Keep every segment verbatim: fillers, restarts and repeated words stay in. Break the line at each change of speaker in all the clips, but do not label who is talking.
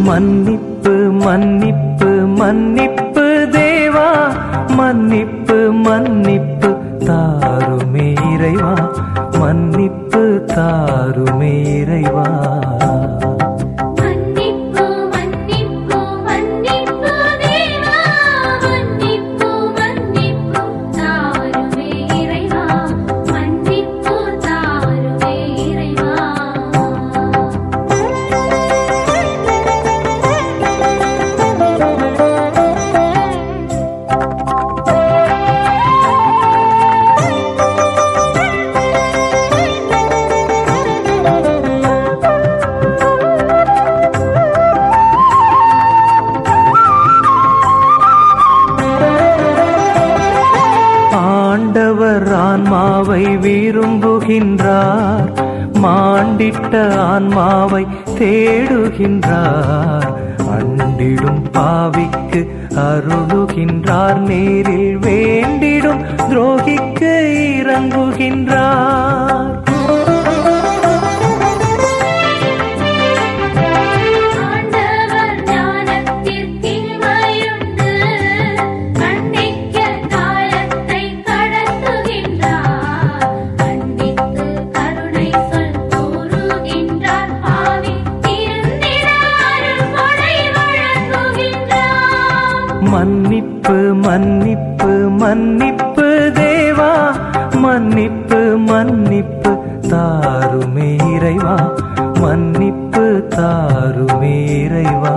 மன்னிப்பு மன்னிப்பு மன்னிப்பு தேவா, மன்னிப்பு மன்னிப்பு தாருமே இறைவா, மன்னிப்பு தாருமே இறைவா. ஆன்மாவை விரும்புகின்றார், மாண்டிட்ட ஆன்மாவை தேடுகின்றார். அண்டிடும் பாவிக்கு அருளுகின்றார், நேரில் வேண்டிடும் துரோகிக்கு இறங்குகின்றார். மன்னிப்பு மன்னிப்பு மன்னிப்பு தேவா, மன்னிப்பு மன்னிப்பு தாருமே இறைவா, மன்னிப்பு தாருமே இறைவா.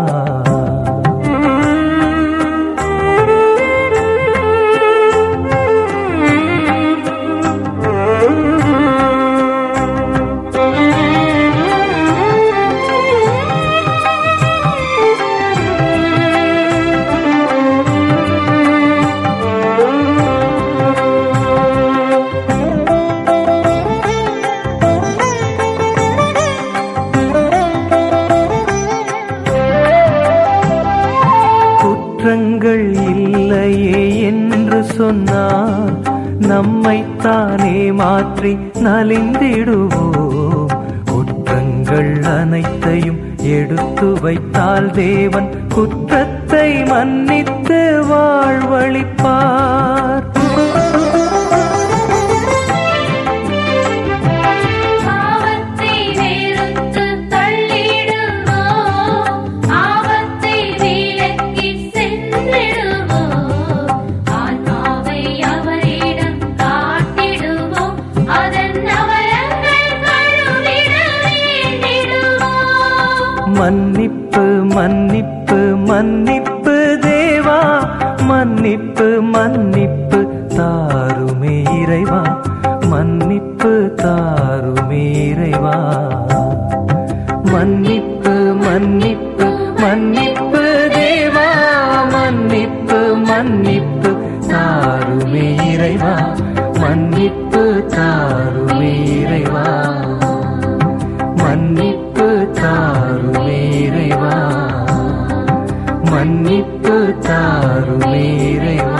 குற்றங்கள் இல்லையே என்று சொன்னார், நம்மைத்தானே மாற்றி நலிந்திடுவோம். குற்றங்கள் அனைத்தையும் எடுத்து வைத்தால் தேவன் குற்றத்தை மன்னித்து வாழ்வளிப்பார். மன்னிப்பு மன்னிப்பு மன்னிப்பு தேவா, மன்னிப்பு மன்னிப்பு தாருமே இறைவா, மன்னிப்பு தாருமே இறைவா. மன்னிப்பு மன்னிப்பு மன்னிப்பு தேவா, மன்னிப்பு மன்னிப்பு தாருமே இறைவா, மன்னிப்பு தாருமே இறைவா, மன்னிப்பு தாருமே இறைவா, மன்னிப்பு தாருமே இறைவா.